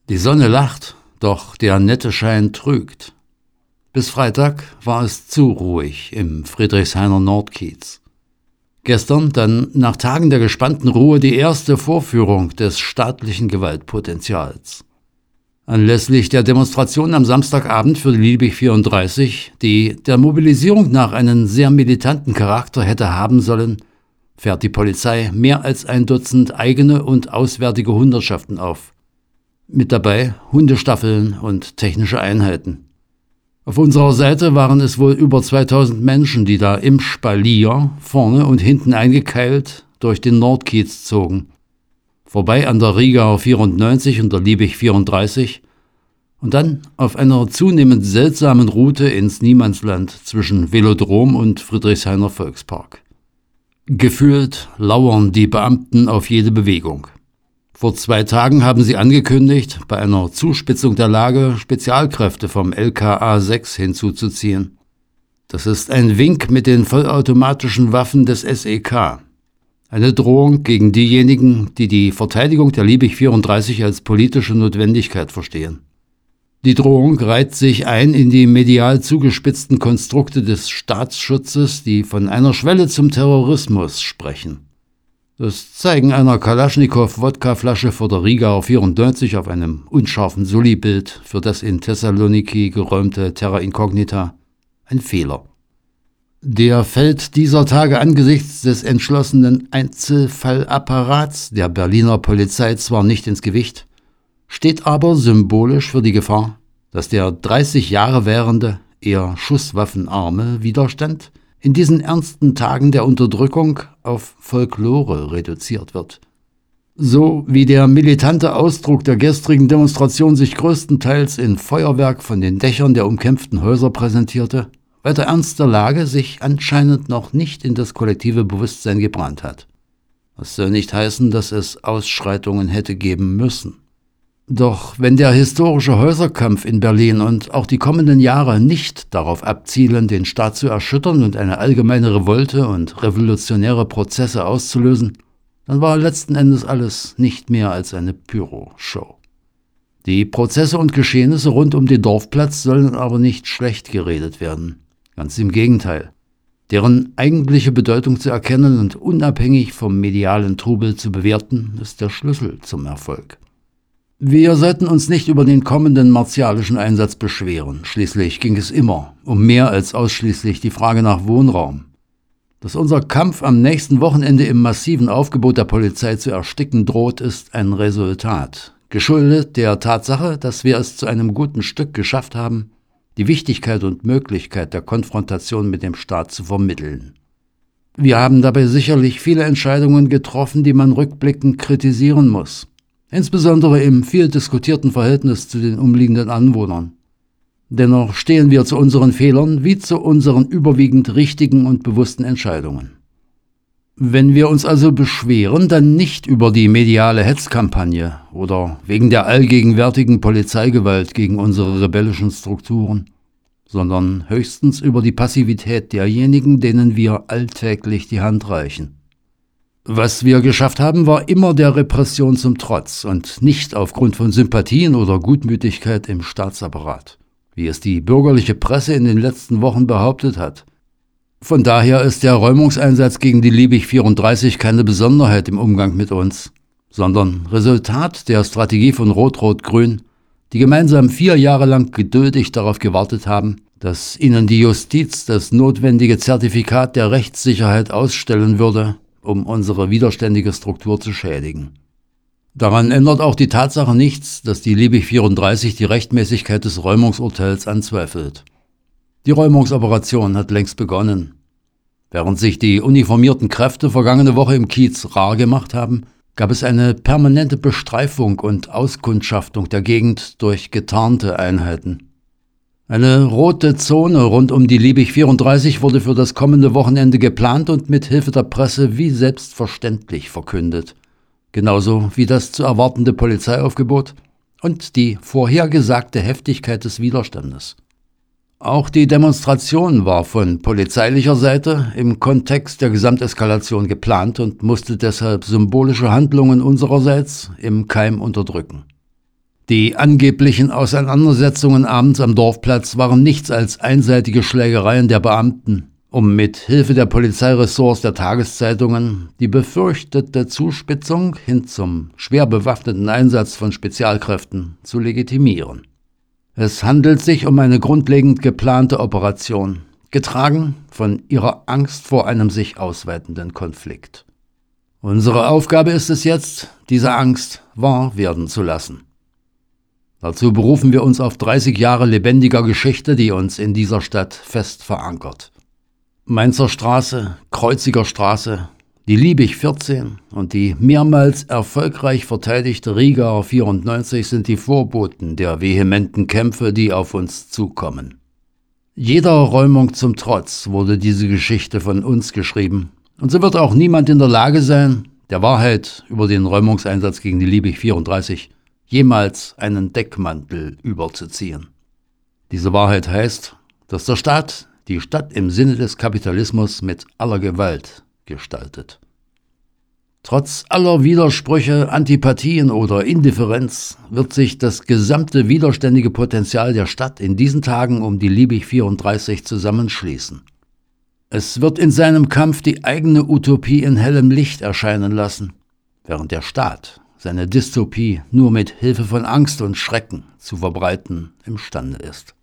Die Sonne lacht, doch der nette Schein trügt. Bis Freitag war es zu ruhig im Friedrichshainer Nordkiez. Gestern dann nach Tagen der gespannten Ruhe die erste Vorführung des staatlichen Gewaltpotenzials. Anlässlich der Demonstration am Samstagabend für die Liebig 34, die der Mobilisierung nach einen sehr militanten Charakter hätte haben sollen, fährt die Polizei mehr als 1 Dutzend eigene und auswärtige Hundertschaften auf. Mit dabei Hundestaffeln und technische Einheiten. Auf unserer Seite waren es wohl über 2000 Menschen, die da im Spalier, vorne und hinten eingekeilt, durch den Nordkiez zogen. Vorbei an der Riegauer 94 und der Liebig 34 und dann auf einer zunehmend seltsamen Route ins Niemandsland zwischen Velodrom und Friedrichshainer Volkspark. Gefühlt lauern die Beamten auf jede Bewegung. Vor 2 Tagen haben sie angekündigt, bei einer Zuspitzung der Lage Spezialkräfte vom LKA 6 hinzuzuziehen. Das ist ein Wink mit den vollautomatischen Waffen des SEK. Eine Drohung gegen diejenigen, die die Verteidigung der Liebig 34 als politische Notwendigkeit verstehen. Die Drohung reiht sich ein in die medial zugespitzten Konstrukte des Staatsschutzes, die von einer Schwelle zum Terrorismus sprechen. Das Zeigen einer Kalaschnikow-Wodkaflasche vor der Riegauer 94 auf einem unscharfen Sully-Bild für das in Thessaloniki geräumte Terra Incognita ein Fehler. Der fällt dieser Tage angesichts des entschlossenen Einzelfallapparats der Berliner Polizei zwar nicht ins Gewicht, steht aber symbolisch für die Gefahr, dass der 30 Jahre währende, eher schusswaffenarme Widerstand in diesen ernsten Tagen der Unterdrückung auf Folklore reduziert wird. So wie der militante Ausdruck der gestrigen Demonstration sich größtenteils in Feuerwerk von den Dächern der umkämpften Häuser präsentierte, weil der Ernst der Lage sich anscheinend noch nicht in das kollektive Bewusstsein gebrannt hat. Das soll nicht heißen, dass es Ausschreitungen hätte geben müssen. Doch wenn der historische Häuserkampf in Berlin und auch die kommenden Jahre nicht darauf abzielen, den Staat zu erschüttern und eine allgemeine Revolte und revolutionäre Prozesse auszulösen, dann war letzten Endes alles nicht mehr als eine Pyro-Show. Die Prozesse und Geschehnisse rund um den Dorfplatz sollen aber nicht schlecht geredet werden. Ganz im Gegenteil. Deren eigentliche Bedeutung zu erkennen und unabhängig vom medialen Trubel zu bewerten, ist der Schlüssel zum Erfolg. Wir sollten uns nicht über den kommenden martialischen Einsatz beschweren. Schließlich ging es immer um mehr als ausschließlich die Frage nach Wohnraum. Dass unser Kampf am nächsten Wochenende im massiven Aufgebot der Polizei zu ersticken droht, ist ein Resultat, geschuldet der Tatsache, dass wir es zu einem guten Stück geschafft haben, die Wichtigkeit und Möglichkeit der Konfrontation mit dem Staat zu vermitteln. Wir haben dabei sicherlich viele Entscheidungen getroffen, die man rückblickend kritisieren muss. Insbesondere im viel diskutierten Verhältnis zu den umliegenden Anwohnern. Dennoch stehen wir zu unseren Fehlern wie zu unseren überwiegend richtigen und bewussten Entscheidungen. Wenn wir uns also beschweren, dann nicht über die mediale Hetzkampagne oder wegen der allgegenwärtigen Polizeigewalt gegen unsere rebellischen Strukturen, sondern höchstens über die Passivität derjenigen, denen wir alltäglich die Hand reichen. Was wir geschafft haben, war immer der Repression zum Trotz und nicht aufgrund von Sympathien oder Gutmütigkeit im Staatsapparat, wie es die bürgerliche Presse in den letzten Wochen behauptet hat. Von daher ist der Räumungseinsatz gegen die Liebig 34 keine Besonderheit im Umgang mit uns, sondern Resultat der Strategie von Rot-Rot-Grün, die gemeinsam 4 Jahre lang geduldig darauf gewartet haben, dass ihnen die Justiz das notwendige Zertifikat der Rechtssicherheit ausstellen würde, um unsere widerständige Struktur zu schädigen. Daran ändert auch die Tatsache nichts, dass die Liebig 34 die Rechtmäßigkeit des Räumungsurteils anzweifelt. Die Räumungsoperation hat längst begonnen. Während sich die uniformierten Kräfte vergangene Woche im Kiez rar gemacht haben, gab es eine permanente Bestreifung und Auskundschaftung der Gegend durch getarnte Einheiten. Eine rote Zone rund um die Liebig 34 wurde für das kommende Wochenende geplant und mit Hilfe der Presse wie selbstverständlich verkündet. Genauso wie das zu erwartende Polizeiaufgebot und die vorhergesagte Heftigkeit des Widerstandes. Auch die Demonstration war von polizeilicher Seite im Kontext der Gesamteskalation geplant und musste deshalb symbolische Handlungen unsererseits im Keim unterdrücken. Die angeblichen Auseinandersetzungen abends am Dorfplatz waren nichts als einseitige Schlägereien der Beamten, um mit Hilfe der Polizeiressorts der Tageszeitungen die befürchtete Zuspitzung hin zum schwer bewaffneten Einsatz von Spezialkräften zu legitimieren. Es handelt sich um eine grundlegend geplante Operation, getragen von ihrer Angst vor einem sich ausweitenden Konflikt. Unsere Aufgabe ist es jetzt, diese Angst wahr werden zu lassen. Dazu berufen wir uns auf 30 Jahre lebendiger Geschichte, die uns in dieser Stadt fest verankert. Mainzer Straße, Kreuziger Straße, die Liebig 14 und die mehrmals erfolgreich verteidigte Riga 94 sind die Vorboten der vehementen Kämpfe, die auf uns zukommen. Jeder Räumung zum Trotz wurde diese Geschichte von uns geschrieben, und so wird auch niemand in der Lage sein, der Wahrheit über den Räumungseinsatz gegen die Liebig 34 jemals einen Deckmantel überzuziehen. Diese Wahrheit heißt, dass der Staat die Stadt im Sinne des Kapitalismus mit aller Gewalt gestaltet. Trotz aller Widersprüche, Antipathien oder Indifferenz wird sich das gesamte widerständige Potenzial der Stadt in diesen Tagen um die Liebig 34 zusammenschließen. Es wird in seinem Kampf die eigene Utopie in hellem Licht erscheinen lassen, während der Staat seine Dystopie nur mit Hilfe von Angst und Schrecken zu verbreiten imstande ist.